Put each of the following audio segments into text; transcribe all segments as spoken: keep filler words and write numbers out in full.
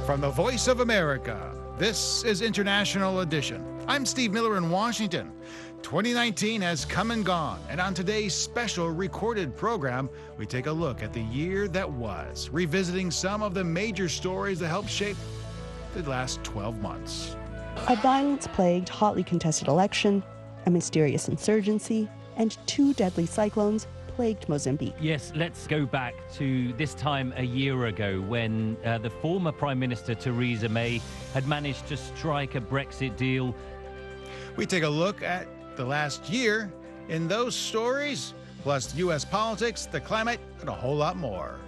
From the Voice of America, this is International Edition. I'm Steve Miller in Washington. twenty nineteen has come and gone, and on today's special recorded program, we take a look at the year that was, revisiting some of the major stories that helped shape the last twelve months. A violence-plagued, hotly contested election, a mysterious insurgency, and two deadly cyclones plagued Mozambique. Yes, let's go back to this time a year ago when uh, the former Prime Minister Theresa May had managed to strike a Brexit deal. We take a look at the last year in those stories, plus U S politics, the climate, and a whole lot more.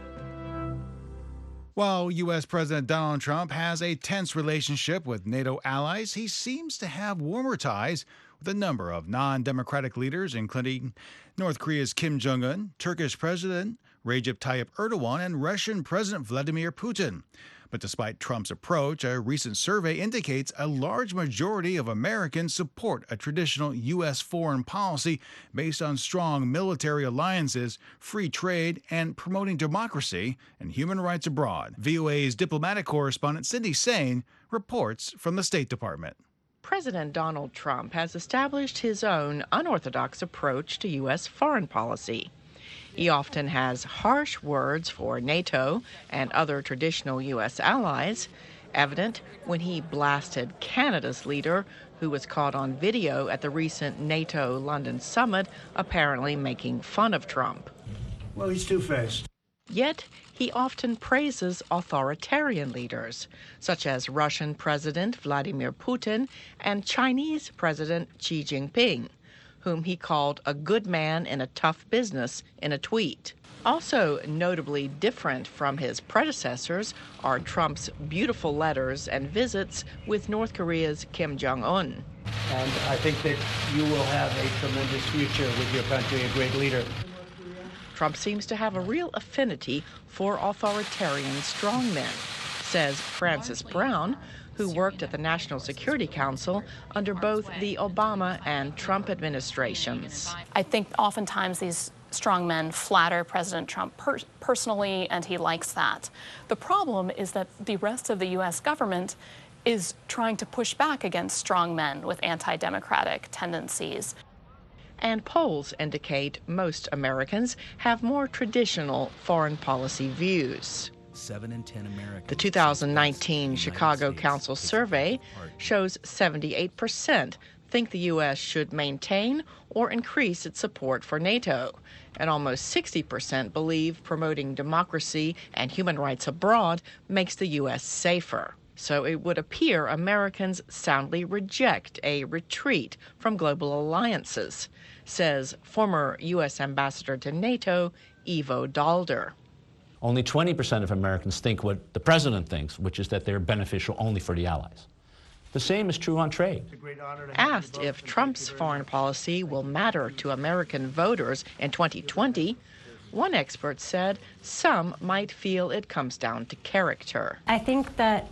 While U S President Donald Trump has a tense relationship with NATO allies, he seems to have warmer ties with a number of non-democratic leaders, including North Korea's Kim Jong-un, Turkish President Recep Tayyip Erdogan, and Russian President Vladimir Putin. But despite Trump's approach, a recent survey indicates a large majority of Americans support a traditional U S foreign policy based on strong military alliances, free trade, and promoting democracy and human rights abroad. V O A's diplomatic correspondent Cindy Saine reports from the State Department. President Donald Trump has established his own unorthodox approach to U S foreign policy. He often has harsh words for NATO and other traditional U S allies, evident when he blasted Canada's leader, who was caught on video at the recent NATO London summit, apparently making fun of Trump. Well, he's two-faced. Yet, he often praises authoritarian leaders, such as Russian President Vladimir Putin and Chinese President Xi Jinping, whom he called a good man in a tough business in a tweet. Also notably different from his predecessors are Trump's beautiful letters and visits with North Korea's Kim Jong-un. And I think that you will have a tremendous future with your country, a great leader. Trump seems to have a real affinity for authoritarian strongmen, says Frances Brown, who worked at the National Security Council under both the Obama and Trump administrations. I think oftentimes these strongmen flatter President Trump per- personally, and he likes that. The problem is that the rest of the U S government is trying to push back against strongmen with anti-democratic tendencies. And polls indicate most Americans have more traditional foreign policy views. Seven in ten Americans. The two thousand nineteen Chicago Council survey shows seventy-eight percent think the U S should maintain or increase its support for NATO, and almost sixty percent believe promoting democracy and human rights abroad makes the U S safer. So it would appear Americans soundly reject a retreat from global alliances, says former U S Ambassador to NATO, Ivo Daalder. Only twenty percent of Americans think what the president thinks, which is that they're beneficial only for the allies. The same is true on trade. Asked if Trump's foreign policy will matter to American voters in twenty twenty, one expert said some might feel it comes down to character. I think that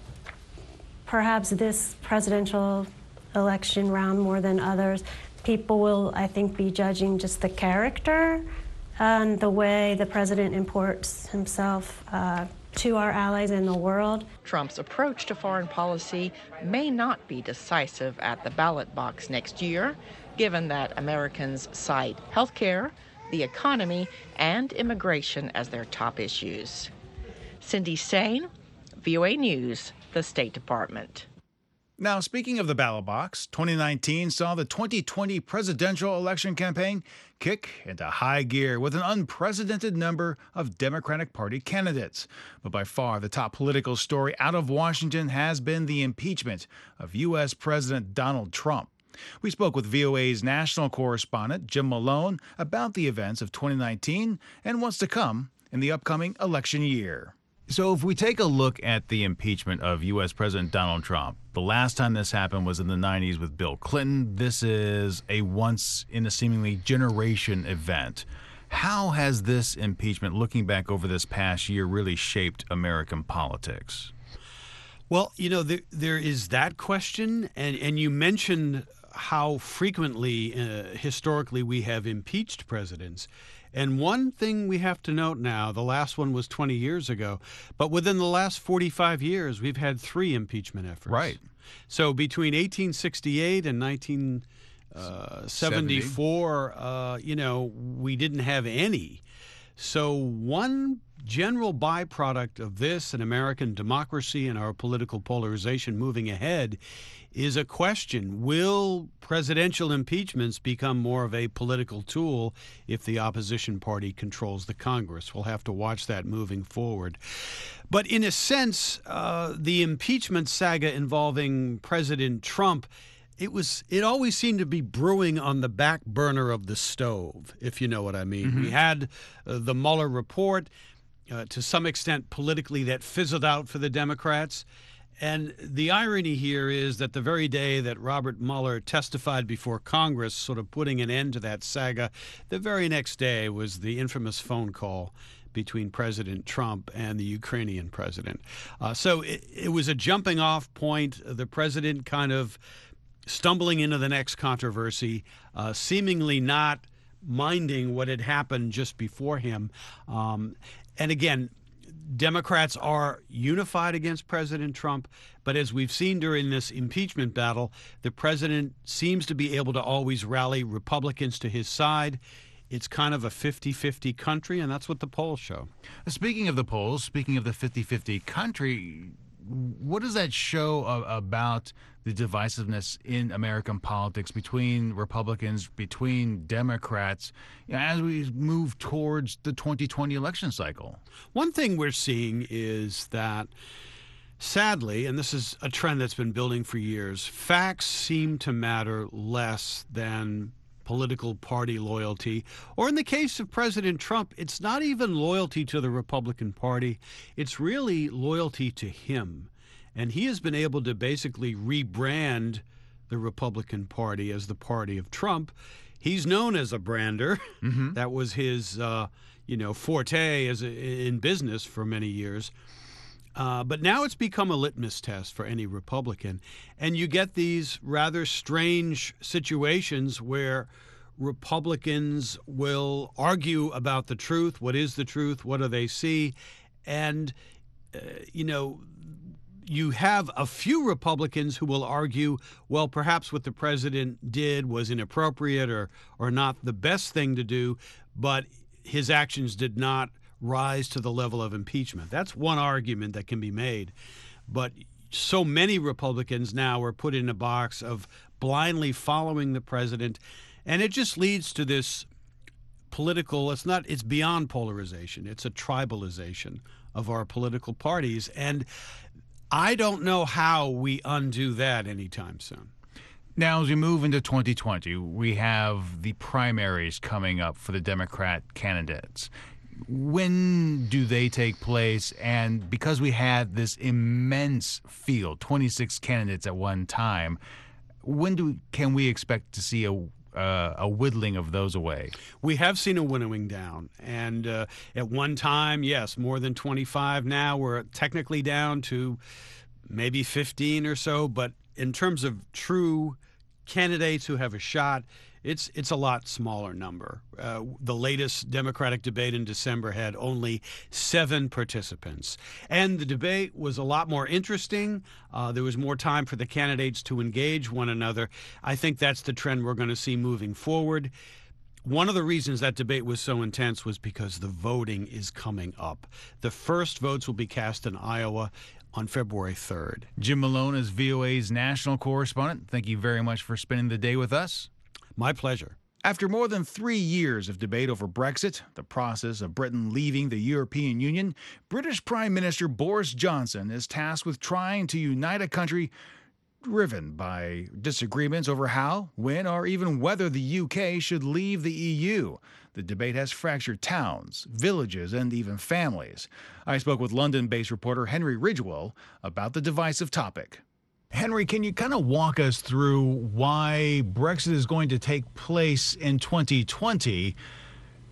perhaps this presidential election round more than others, people will, I think, be judging just the character and the way the president imports himself uh, to our allies in the world. Trump's approach to foreign policy may not be decisive at the ballot box next year, given that Americans cite health care, the economy, and immigration as their top issues. Cindy Saine, V O A News, the State Department. Now, speaking of the ballot box, twenty nineteen saw the twenty twenty presidential election campaign kick into high gear with an unprecedented number of Democratic Party candidates. But by far, the top political story out of Washington has been the impeachment of U S President Donald Trump. We spoke with V O A's national correspondent, Jim Malone, about the events of twenty nineteen and what's to come in the upcoming election year. So if we take a look at the impeachment of U S President Donald Trump, the last time this happened was in the nineties with Bill Clinton. This is a once-in-a-seemingly-generation event. How has this impeachment, looking back over this past year, really shaped American politics? Well, you know, there, there is that question, and, and you mentioned how frequently, uh, historically, we have impeached presidents. And one thing we have to note now, the last one was twenty years ago, but within the last forty-five years, we've had three impeachment efforts. Right. So between eighteen sixty-eight and nineteen seventy-four, uh, you know, we didn't have any. So one general byproduct of this and American democracy and our political polarization moving ahead is a question: will presidential impeachments become more of a political tool if the opposition party controls the Congress? We'll have to watch that moving forward. But in a sense, uh, the impeachment saga involving President Trump, it was it always seemed to be brewing on the back burner of the stove, if you know what I mean. Mm-hmm. We had uh, the Mueller report, uh, to some extent politically, that fizzled out for the Democrats. And the irony here is that the very day that Robert Mueller testified before Congress, sort of putting an end to that saga, the very next day was the infamous phone call between President Trump and the Ukrainian president. Uh, so it, it was a jumping off point. The president kind of stumbling into the next controversy, uh, seemingly not minding what had happened just before him. Um, and again, Democrats are unified against President Trump, but as we've seen during this impeachment battle, the president seems to be able to always rally Republicans to his side. It's kind of a fifty-fifty country, and that's what the polls show. Speaking of the polls, speaking of the fifty-fifty country, what does that show about the divisiveness in American politics between Republicans, between Democrats, you know, as we move towards the twenty twenty election cycle? One thing we're seeing is that, sadly, and this is a trend that's been building for years, facts seem to matter less than political party loyalty. Or in the case of President Trump, it's not even loyalty to the Republican Party. It's really loyalty to him. And he has been able to basically rebrand the Republican Party as the party of Trump. He's known as a brander. Mm-hmm. That was his, uh, you know, forte as a, in business for many years. Uh, but now it's become a litmus test for any Republican. And you get these rather strange situations where Republicans will argue about the truth. What is the truth? What do they see? And, uh, you know, you have a few Republicans who will argue, well, perhaps what the president did was inappropriate or, or not the best thing to do, but his actions did not rise to the level of impeachment. That's one argument that can be made. But so many Republicans now are put in a box of blindly following the president, and it just leads to this political, it's not, it's beyond polarization. It's a tribalization of our political parties. And I don't know how we undo that anytime soon. Now, as we move into twenty twenty, we have the primaries coming up for the Democrat candidates. When do they take place? And because we had this immense field, twenty-six candidates at one time, when do can we expect to see a uh, a whittling of those away? We have seen a winnowing down, and uh, at one time, yes, more than twenty-five. Now we're technically down to maybe fifteen or so. But in terms of true candidates who have a shot, It's it's a lot smaller number. Uh, the latest Democratic debate in December had only seven participants. And the debate was a lot more interesting. Uh, there was more time for the candidates to engage one another. I think that's the trend we're going to see moving forward. One of the reasons that debate was so intense was because the voting is coming up. The first votes will be cast in Iowa on February third. Jim Malone is V O A's national correspondent. Thank you very much for spending the day with us. My pleasure. After more than three years of debate over Brexit, the process of Britain leaving the European Union, British Prime Minister Boris Johnson is tasked with trying to unite a country driven by disagreements over how, when, or even whether the U K should leave the E U. The debate has fractured towns, villages, and even families. I spoke with London-based reporter Henry Ridgewell about the divisive topic. Henry, can you kind of walk us through why Brexit is going to take place in twenty twenty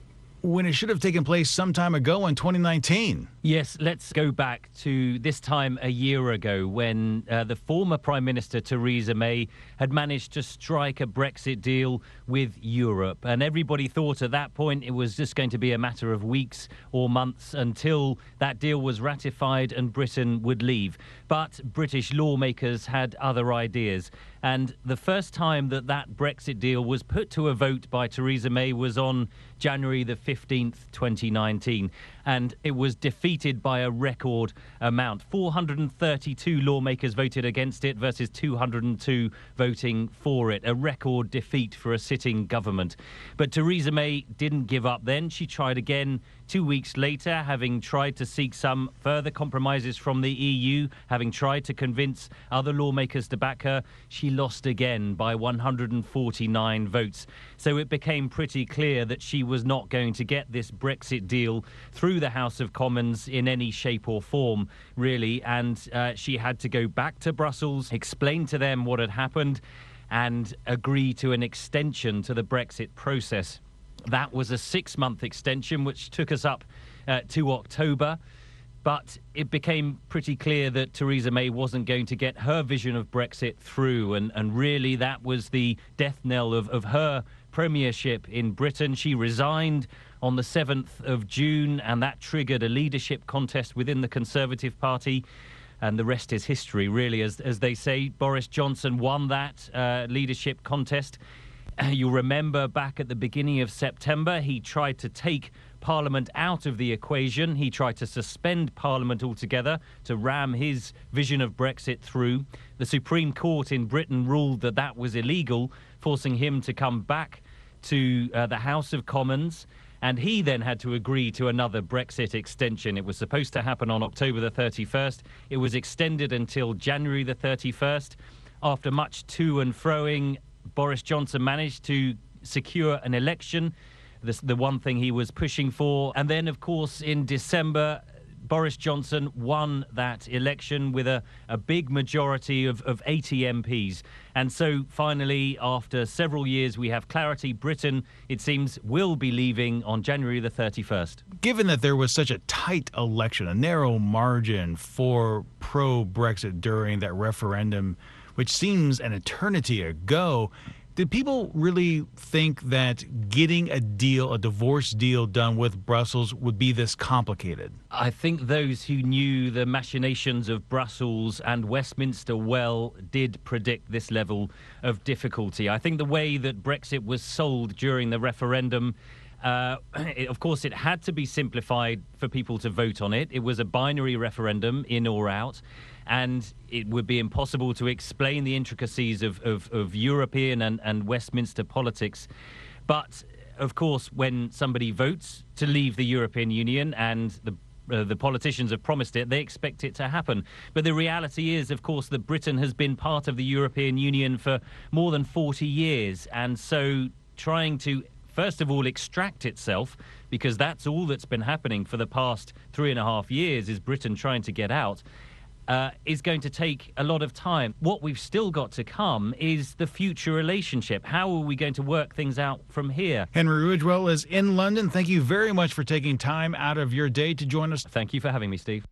when it should have taken place some time ago in twenty nineteen. Yes, let's go back to this time a year ago when uh, the former Prime Minister Theresa May had managed to strike a Brexit deal with Europe. And everybody thought at that point it was just going to be a matter of weeks or months until that deal was ratified and Britain would leave. But British lawmakers had other ideas. And the first time that that Brexit deal was put to a vote by Theresa May was on January the fifteenth, twenty nineteen. And it was defeated by a record amount. four hundred thirty-two lawmakers voted against it versus two hundred two voting for it. A record defeat for a sitting government. But Theresa May didn't give up then. She tried again two weeks later, having tried to seek some further compromises from the E U, having tried to convince other lawmakers to back her. She lost again by one hundred forty-nine votes. So it became pretty clear that she was not going to get this Brexit deal through the House of Commons in any shape or form, really. And uh, she had to go back to Brussels, explain to them what had happened, and agree to an extension to the Brexit process. That was a six-month extension, which took us up uh, to October. But it became pretty clear that Theresa May wasn't going to get her vision of Brexit through. And, and really, that was the death knell of, of her premiership in Britain. She resigned on the seventh of June, and that triggered a leadership contest within the Conservative Party. And the rest is history, really, as, as they say. Boris Johnson won that uh, leadership contest. Uh, you'll remember back at the beginning of September, he tried to take Parliament out of the equation. He tried to suspend Parliament altogether to ram his vision of Brexit through. The Supreme Court in Britain ruled that that was illegal, forcing him to come back to uh, the House of Commons. And he then had to agree to another Brexit extension. It was supposed to happen on October the thirty-first. It was extended until January the thirty-first. After much to and froing, Boris Johnson managed to secure an election, this, the one thing he was pushing for. And then, of course, in December, Boris Johnson won that election with a, a big majority of, of eighty M Ps. And so finally, after several years, we have clarity. Britain, it seems, will be leaving on January the thirty-first. Given that there was such a tight election, a narrow margin for pro-Brexit during that referendum, which seems an eternity ago, did people really think that getting a deal, a divorce deal done with Brussels would be this complicated? I think those who knew the machinations of Brussels and Westminster well did predict this level of difficulty. I think the way that Brexit was sold during the referendum, Uh, it, of course, it had to be simplified for people to vote on it. It was a binary referendum, in or out, and it would be impossible to explain the intricacies of, of, of European and, and Westminster politics. But, of course, when somebody votes to leave the European Union and the Uh, the politicians have promised it, they expect it to happen. But the reality is, of course, that Britain has been part of the European Union for more than forty years. And so trying to, first of all, extract itself, because that's all that's been happening for the past three and a half years, is Britain trying to get out, uh, is going to take a lot of time. What we've still got to come is the future relationship. How are we going to work things out from here? Henry Ridgwell is in London. Thank you very much for taking time out of your day to join us. Thank you for having me, Steve.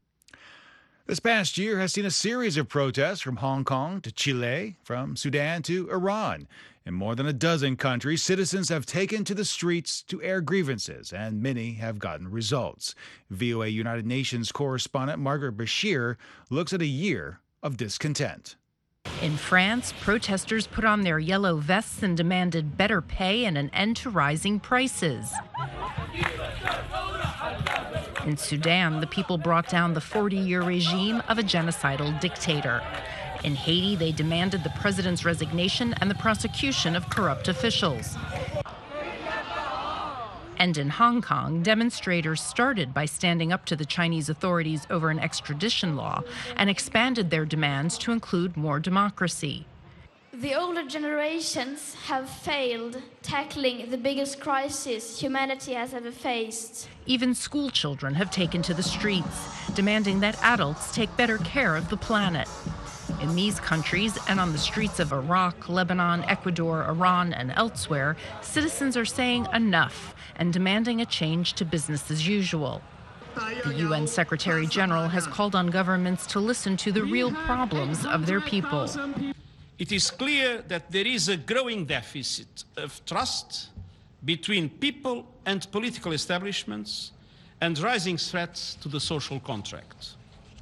This past year has seen a series of protests from Hong Kong to Chile, from Sudan to Iran. In more than a dozen countries, citizens have taken to the streets to air grievances, and many have gotten results. V O A United Nations correspondent Margaret Bashir looks at a year of discontent. In France, protesters put on their yellow vests and demanded better pay and an end to rising prices. In Sudan, the people brought down the forty-year regime of a genocidal dictator. In Haiti, they demanded the president's resignation and the prosecution of corrupt officials. And in Hong Kong, demonstrators started by standing up to the Chinese authorities over an extradition law and expanded their demands to include more democracy. The older generations have failed tackling the biggest crisis humanity has ever faced. Even school children have taken to the streets, demanding that adults take better care of the planet. In these countries and on the streets of Iraq, Lebanon, Ecuador, Iran, and elsewhere, citizens are saying enough and demanding a change to business as usual. The U N Secretary General has called on governments to listen to the real problems of their people. It is clear that there is a growing deficit of trust between people and political establishments and rising threats to the social contract.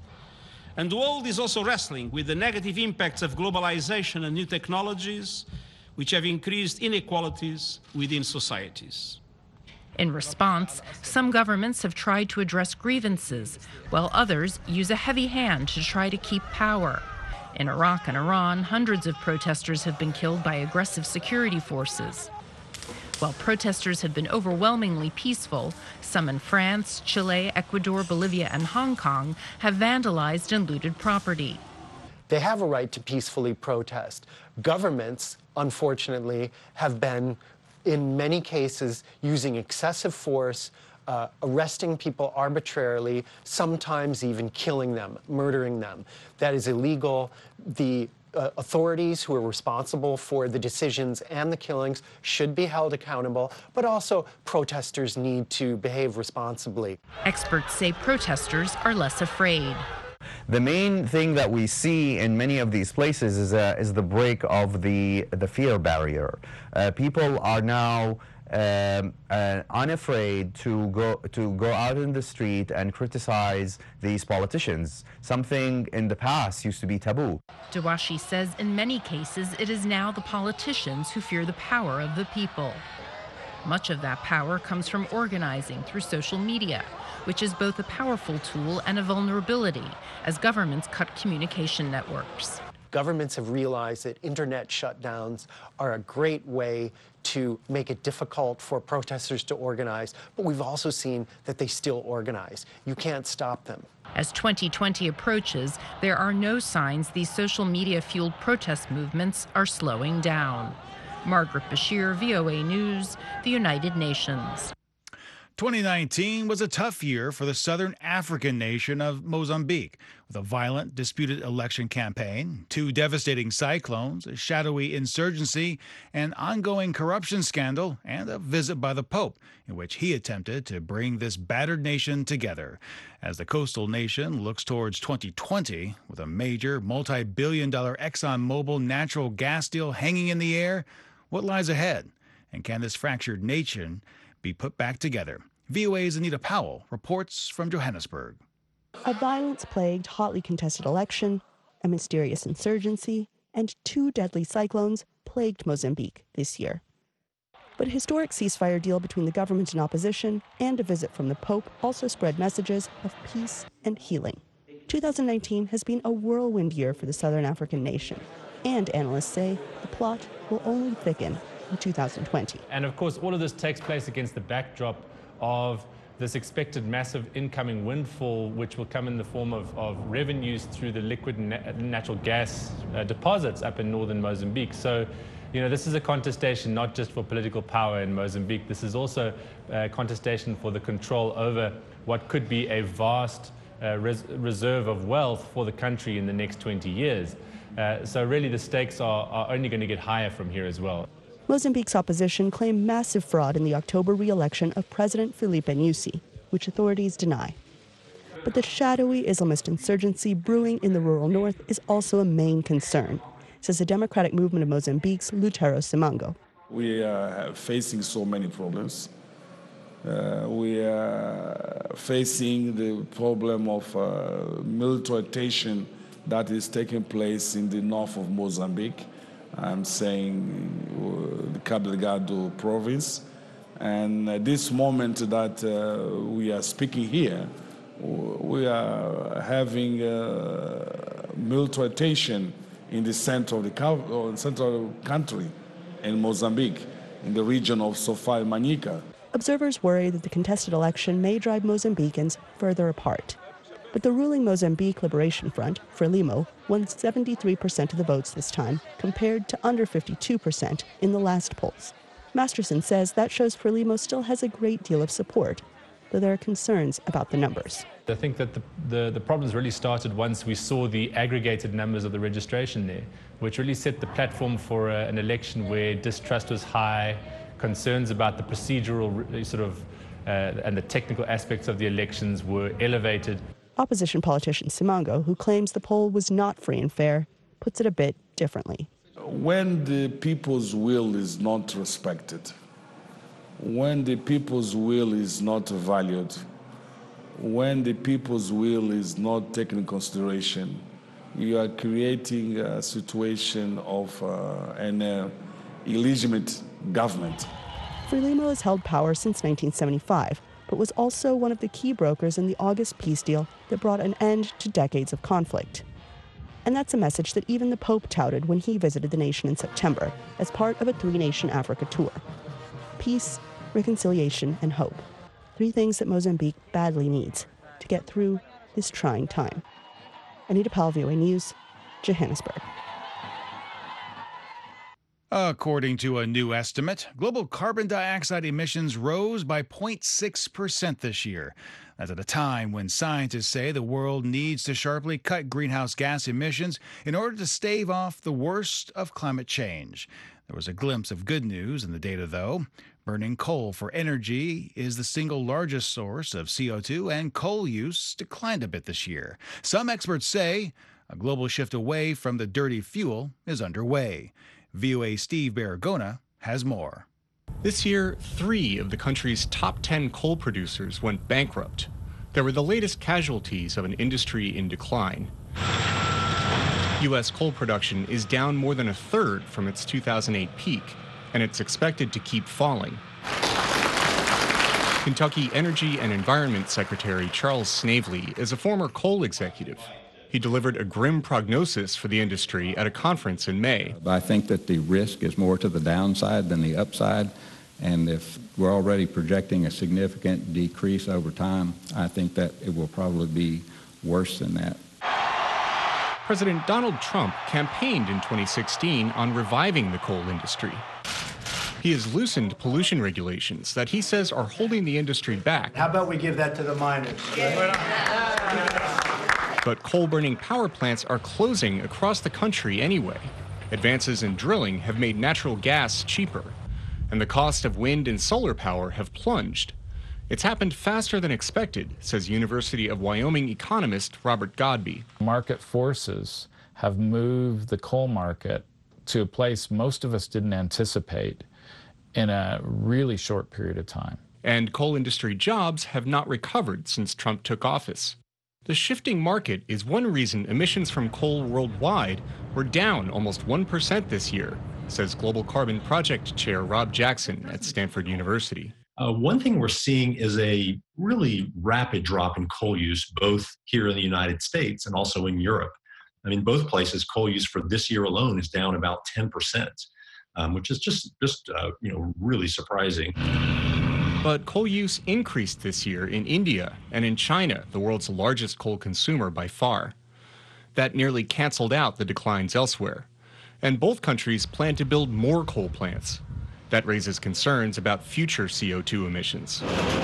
And the world is also wrestling with the negative impacts of globalization and new technologies, which have increased inequalities within societies. In response, some governments have tried to address grievances, while others use a heavy hand to try to keep power. In Iraq and Iran, hundreds of protesters have been killed by aggressive security forces. While protesters have been overwhelmingly peaceful, some in France, Chile, Ecuador, Bolivia, and Hong Kong have vandalized and looted property. They have a right to peacefully protest. Governments, unfortunately, have been, in many cases, using excessive force, uh, arresting people arbitrarily, sometimes even killing them, murdering them. That is illegal. The uh, authorities who are responsible for the decisions and the killings should be held accountable, but also protesters need to behave responsibly. Experts say protesters are less afraid. The main thing that we see in many of these places is, uh, is the break of the, the fear barrier. Uh, people are now um, uh, unafraid to go, to go out in the street and criticize these politicians, something in the past used to be taboo. Dawashi says in many cases it is now the politicians who fear the power of the people. Much of that power comes from organizing through social media, which is both a powerful tool and a vulnerability as governments cut communication networks. Governments have realized that internet shutdowns are a great way to make it difficult for protesters to organize, but we've also seen that they still organize. You can't stop them. As twenty twenty approaches, there are no signs these social media-fueled protest movements are slowing down. Margaret Bashir, V O A News, the United Nations. twenty nineteen was a tough year for the southern African nation of Mozambique, with a violent, disputed election campaign, two devastating cyclones, a shadowy insurgency, an ongoing corruption scandal, and a visit by the Pope, in which he attempted to bring this battered nation together. As the coastal nation looks towards twenty twenty, with a major multi-billion dollar ExxonMobil natural gas deal hanging in the air, what lies ahead? And can this fractured nation be put back together? V O A's Anita Powell reports from Johannesburg. A violence-plagued, hotly contested election, a mysterious insurgency, and two deadly cyclones plagued Mozambique this year. But a historic ceasefire deal between the government and opposition and a visit from the Pope also spread messages of peace and healing. two thousand nineteen has been a whirlwind year for the southern African nation, and analysts say the plot will only thicken in two thousand twenty. And of course, all of this takes place against the backdrop of this expected massive incoming windfall, which will come in the form of, of revenues through the liquid na natural gas uh, deposits up in northern Mozambique. So, you know, this is a contestation not just for political power in Mozambique. This is also a contestation for the control over what could be a vast uh, res reserve of wealth for the country in the next twenty years. Uh, so really the stakes are, are only going to get higher from here as well. Mozambique's opposition claimed massive fraud in the October re-election of President Filipe Nyusi, which authorities deny. But the shadowy Islamist insurgency brewing in the rural north is also a main concern, says the Democratic Movement of Mozambique's Lutero Simango. We are facing so many problems. Uh, we are facing the problem of uh, militarization that is taking place in the north of Mozambique. I'm saying uh, the Cabo Delgado province. And at this moment that uh, we are speaking here, we are having uh, militarization in the center of the central country in Mozambique, in the region of Sofia and Manica. Observers worry that the contested election may drive Mozambicans further apart. But the ruling Mozambique Liberation Front, Frelimo, won seventy-three percent of the votes this time, compared to under fifty-two percent in the last polls. Masterson says that shows Frelimo still has a great deal of support, though there are concerns about the numbers. I think that the, the, the problems really started once we saw the aggregated numbers of the registration there, which really set the platform for a, an election where distrust was high, concerns about the procedural sort of uh, and the technical aspects of the elections were elevated. Opposition politician Simango, who claims the poll was not free and fair, puts it a bit differently. When the people's will is not respected, when the people's will is not valued, when the people's will is not taken into consideration, you are creating a situation of uh, an uh, illegitimate government. Frelimo has held power since nineteen seventy-five, but was also one of the key brokers in the August peace deal that brought an end to decades of conflict. And that's a message that even the Pope touted when he visited the nation in September as part of a three-nation Africa tour. Peace, reconciliation, and hope. Three things that Mozambique badly needs to get through this trying time. Anita Powell, V O A News, Johannesburg. According to a new estimate, global carbon dioxide emissions rose by zero point six percent this year. That's at a time when scientists say the world needs to sharply cut greenhouse gas emissions in order to stave off the worst of climate change. There was a glimpse of good news in the data, though. Burning coal for energy is the single largest source of C O two, and coal use declined a bit this year. Some experts say a global shift away from the dirty fuel is underway. V O A's Steve Baragona has more. This year, three of the country's top ten coal producers went bankrupt. They were the latest casualties of an industry in decline. U S coal production is down more than a third from its two thousand eight peak, and it's expected to keep falling. Kentucky Energy and Environment Secretary Charles Snavely is a former coal executive. He delivered a grim prognosis for the industry at a conference in May. I think that the risk is more to the downside than the upside, and if we're already projecting a significant decrease over time, I think that it will probably be worse than that. President Donald Trump campaigned in twenty sixteen on reviving the coal industry. He has loosened pollution regulations that he says are holding the industry back. How about we give that to the miners? But coal-burning power plants are closing across the country anyway. Advances in drilling have made natural gas cheaper, and the cost of wind and solar power have plunged. It's happened faster than expected, says University of Wyoming economist Robert Godby. Market forces have moved the coal market to a place most of us didn't anticipate in a really short period of time. And coal industry jobs have not recovered since Trump took office. The shifting market is one reason emissions from coal worldwide were down almost one percent this year, says Global Carbon Project Chair Rob Jackson at Stanford University. Uh, one thing we're seeing is a really rapid drop in coal use, both here in the United States and also in Europe. I mean, both places, coal use for this year alone is down about ten percent, um, which is just, just uh, you know, really surprising. But coal use increased this year in India and in China, the world's largest coal consumer by far. That nearly canceled out the declines elsewhere. And both countries plan to build more coal plants. That raises concerns about future C O two emissions.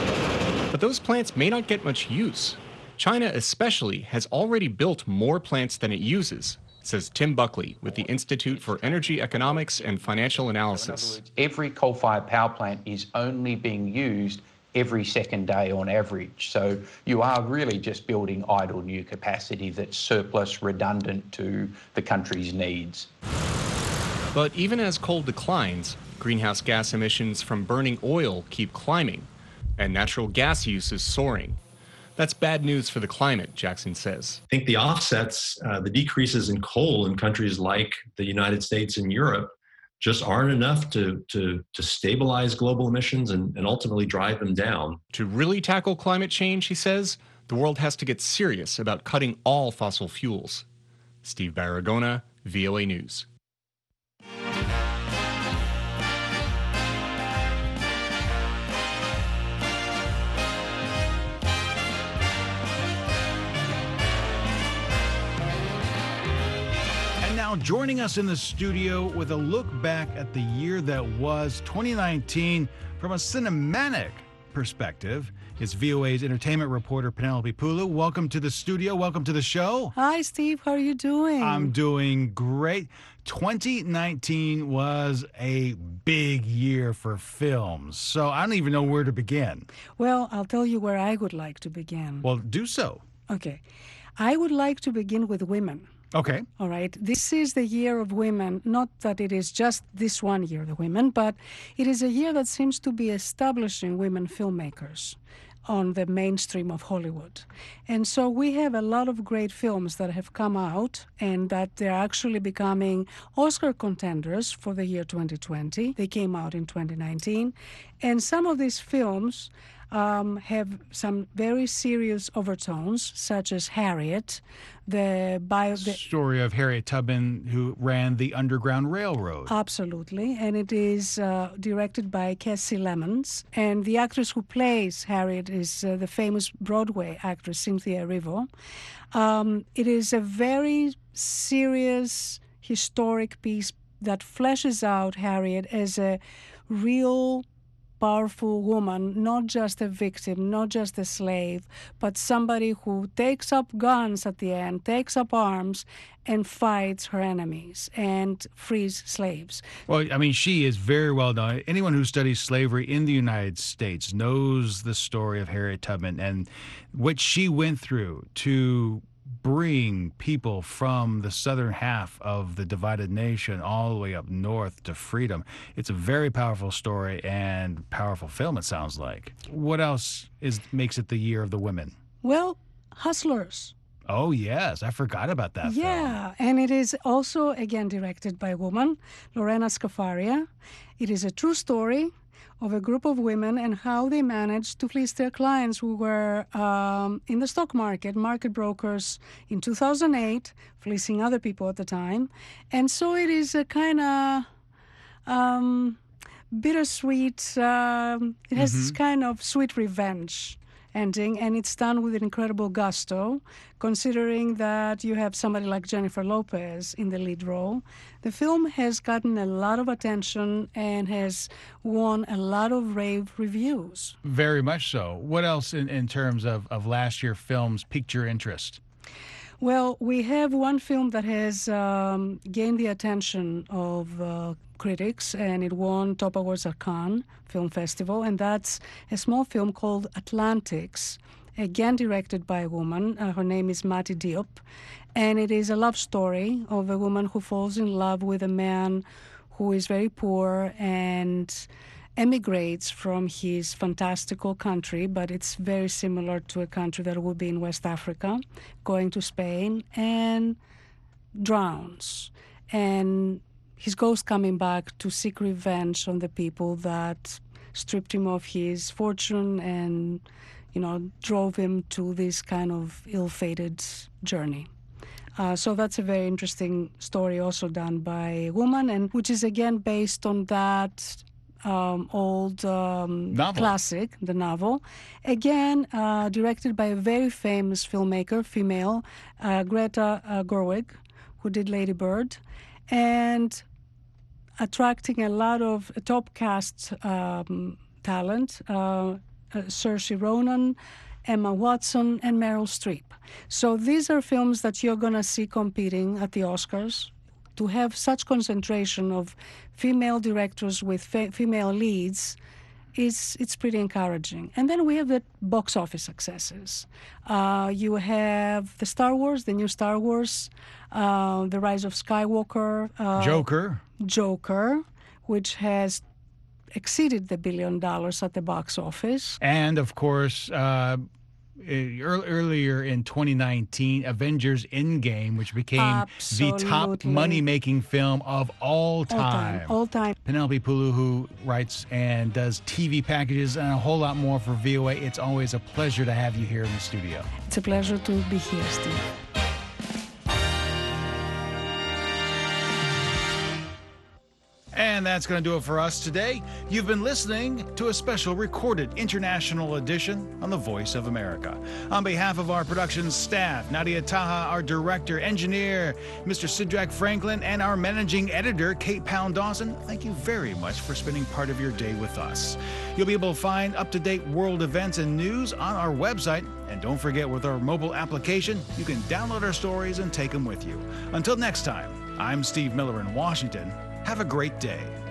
But those plants may not get much use. China especially has already built more plants than it uses, says Tim Buckley with the Institute for Energy Economics and Financial Analysis. Every coal-fired power plant is only being used every second day on average. So you are really just building idle new capacity that's surplus, redundant to the country's needs. But even as coal declines, greenhouse gas emissions from burning oil keep climbing, and natural gas use is soaring. That's bad news for the climate, Jackson says. I think the offsets, uh, the decreases in coal in countries like the United States and Europe just aren't enough to, to, to stabilize global emissions and, and ultimately drive them down. To really tackle climate change, he says, the world has to get serious about cutting all fossil fuels. Steve Baragona, V O A News. Now joining us in the studio with a look back at the year that was twenty nineteen from a cinematic perspective It's V O A's entertainment reporter, Penelope Pulu. Welcome to the studio. Welcome to the show. Hi, Steve. How are you doing? I'm doing great. twenty nineteen was a big year for films, so I don't even know where to begin. Well, I'll tell you where I would like to begin. Well, do so. Okay. I would like to begin with women. Okay. All right. This is the year of women. Not that it is just this one year, the women, but it is a year that seems to be establishing women filmmakers on the mainstream of Hollywood. And so we have a lot of great films that have come out and that they're actually becoming Oscar contenders for the year twenty twenty. They came out in twenty nineteen. And some of these films um, have some very serious overtones, such as Harriet, the bio... The, story of Harriet Tubman, who ran the Underground Railroad. Absolutely. And it is uh, directed by Cassie Lemons. And the actress who plays Harriet is uh, the famous Broadway actress, Cynthia Erivo. Um, it is a very serious, historic piece that fleshes out Harriet as a real powerful woman, not just a victim, not just a slave, but somebody who takes up guns at the end, takes up arms, and fights her enemies and frees slaves. Well, I mean, she is very well known. Anyone who studies slavery in the United States knows the story of Harriet Tubman and what she went through to bring people from the southern half of the divided nation all the way up north to freedom. It's a very powerful story and powerful film, it sounds like. What else is makes it the year of the women? Well, Hustlers. Oh, yes. I forgot about that Yeah, film. And it is also, again, directed by a woman, Lorena Scafaria. It is a true story of a group of women and how they managed to fleece their clients who were um, in the stock market, market brokers in two thousand eight, fleecing other people at the time. And so it is a kind of um, bittersweet, um, it has Mm-hmm. this kind of sweet revenge ending, and it's done with incredible gusto, considering that you have somebody like Jennifer Lopez in the lead role. The film has gotten a lot of attention and has won a lot of rave reviews. Very much so. What else in, in terms of, of last year's films piqued your interest? Well, we have one film that has um, gained the attention of uh, critics, and it won top awards at Cannes Film Festival, and that's a small film called Atlantics, again directed by a woman. Uh, her name is Mati Diop, and it is a love story of a woman who falls in love with a man who is very poor and emigrates from his fantastical country, but it's very similar to a country that would be in West Africa, going to Spain, and drowns. And his ghost coming back to seek revenge on the people that stripped him of his fortune and, you know, drove him to this kind of ill-fated journey. Uh, so that's a very interesting story also done by a woman, and which is again based on that um, old um, classic, the novel. Again, uh, directed by a very famous filmmaker, female, uh, Greta uh, Gerwig, who did Lady Bird, and attracting a lot of top cast um, talent, uh, uh, Saoirse Ronan, Emma Watson, and Meryl Streep. So these are films that you're going to see competing at the Oscars. To have such concentration of female directors with fe- female leads, is it's pretty encouraging. And then we have the box office successes. Uh, you have the Star Wars, the new Star Wars, uh, The Rise of Skywalker. Uh, Joker. Joker, which has exceeded the billion dollars at the box office. And, of course, uh, earlier in twenty nineteen, Avengers Endgame, which became Absolutely. the top money-making film of all time. All time. All time. Penelope Pulu, who writes and does T V packages and a whole lot more for V O A. It's always a pleasure to have you here in the studio. It's a pleasure to be here, Steve. And And that's going to do it for us today. You've been listening to a special recorded international edition on the Voice of America. On behalf of our production staff, Nadia Taha, our director, engineer, Mister Sidrak Franklin, and our managing editor, Kate Pound Dawson, thank you very much for spending part of your day with us. You'll be able to find up-to-date world events and news on our website. And don't forget, with our mobile application, you can download our stories and take them with you. Until next time, I'm Steve Miller in Washington. Have a great day.